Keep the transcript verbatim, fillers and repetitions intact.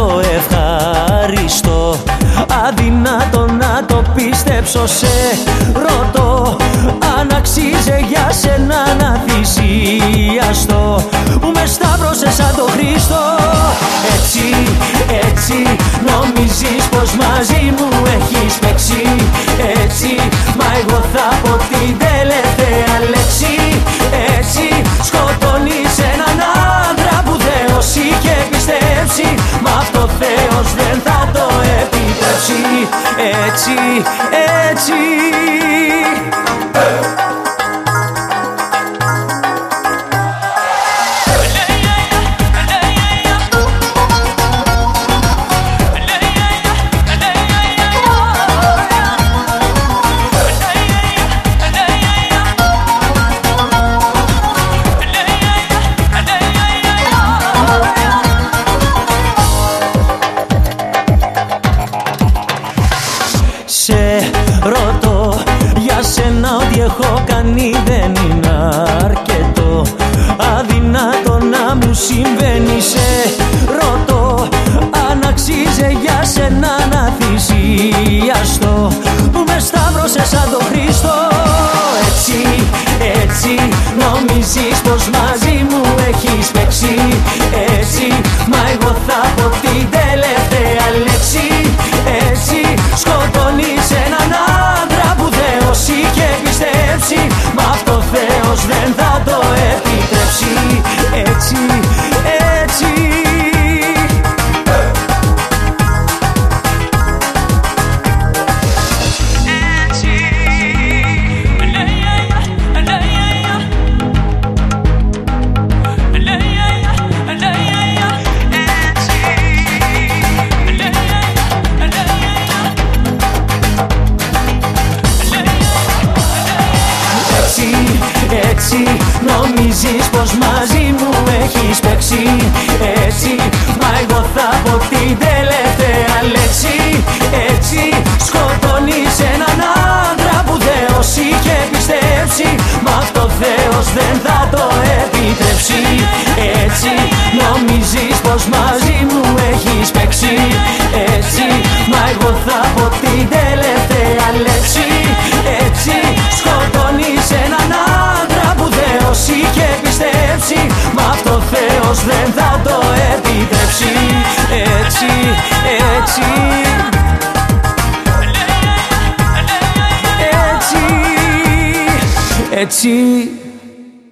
το ευχαριστώ. Αδυνατό να το πιστέψω, σε ρωτώ αν αξίζει για σένα να θυσιαστώ, που με σταύρωσες σαν τον Χριστό. Έτσι, έτσι νομίζεις πως μαζί μου έχεις παίξει, έτσι, μα εγώ θα πω την τελευταία λέξη. Έτσι σκοτώνεις έναν άντρα που Θεός είχε πιστέψει, μα αυτό Θεός δεν θα το επιτρέψει. Έτσι, έτσι ρωτώ για σένα, ό,τι έχω κάνει δεν είναι αρκετό. Αδυνατό να μου συμβαίνει, σε ρωτώ αν αξίζει για σένα να θυσιαστώ, που με σταύρωσες σαν τον Χριστό. Έτσι, έτσι νομίζεις πως μαζί μου έχεις παίξει, έτσι, μα εγώ θα πω την τελευταία λέξη. Έτσι σκοτώνεις έναν άντρα που Θεός είχε πιστέψει, μα αυτό Θεός δεν θα το επιτρέψει. Έτσι, έτσι Έτσι νομίζεις πως μαζί μου έχεις παίξει, έτσι, μα εγώ θα πω την τελευταία λέξη. Έτσι σκοτώνεις έναν άντρα που Θεός είχε πιστέψει, μα αυτό Θεός δεν θα το επιτρέψει. Έτσι νομίζεις πως μαζί μου έχεις παίξει, έτσι, μα εγώ θα πω την τελευταία λέξη. Έτσι σκοτώνεις έναν άντρα που Θεός είχε πιστέψει, μα αυτό Θεός δεν θα το επιτρέψει. Έτσι, έτσι έτσι, έτσι